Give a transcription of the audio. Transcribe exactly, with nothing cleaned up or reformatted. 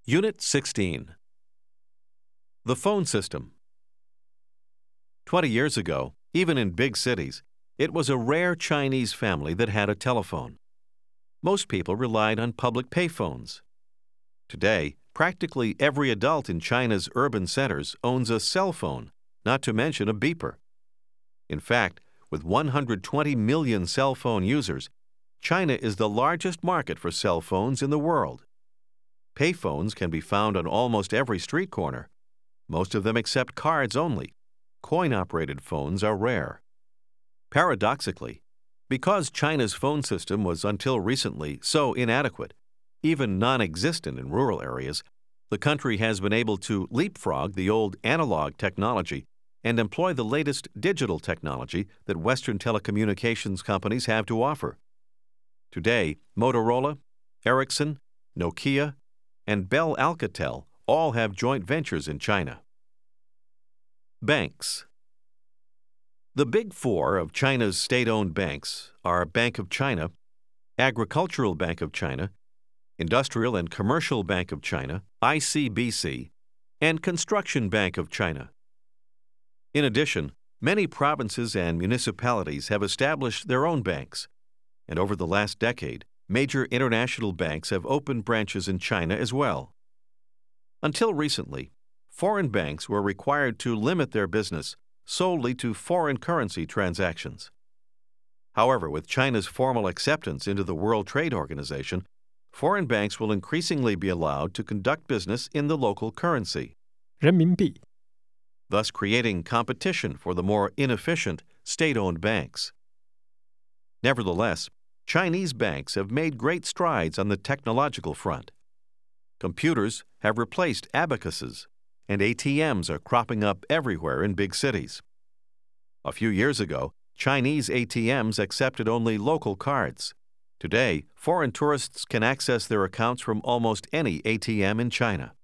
Unit sixteen. The phone system. Twenty years ago, even in big cities, it was a rare Chinese family that had a telephone. Most people relied on public payphones. Today, practically every adult in China's urban centers owns a cell phone, not to mention a beeper. In fact, with one hundred twenty million cell phone users, China is the largest market for cell phones in the world. Payphones can be found on almost every street corner. Most of them accept cards only. Coin-operated phones are rare. Paradoxically, because China's phone system was until recently so inadequate, even non-existent in rural areas, the country has been able to leapfrog the old analog technology and employ the latest digital technology that Western telecommunications companies have to offer. Today, Motorola, Ericsson, Nokia, and Bell Alcatel all have joint ventures in China. Banks. The big four of China's state-owned banks are Bank of China, Agricultural Bank of China, Industrial and Commercial Bank of China, I C B C, and Construction Bank of China. In addition, many provinces and municipalities have established their own banks, and over the last decade, major international banks have opened branches in China as well. Until recently, foreign banks were required to limit their business solely to foreign currency transactions. However, with China's formal acceptance into the World Trade Organization, foreign banks will increasingly be allowed to conduct business in the local currency, 人民币 thus creating competition for the more inefficient state-owned banks. Nevertheless, Chinese banks have made great strides on the technological front. Computers have replaced abacuses, and A T Ms are cropping up everywhere in big cities. A few years ago, Chinese A T Ms accepted only local cards. Today, foreign tourists can access their accounts from almost any A T M in China.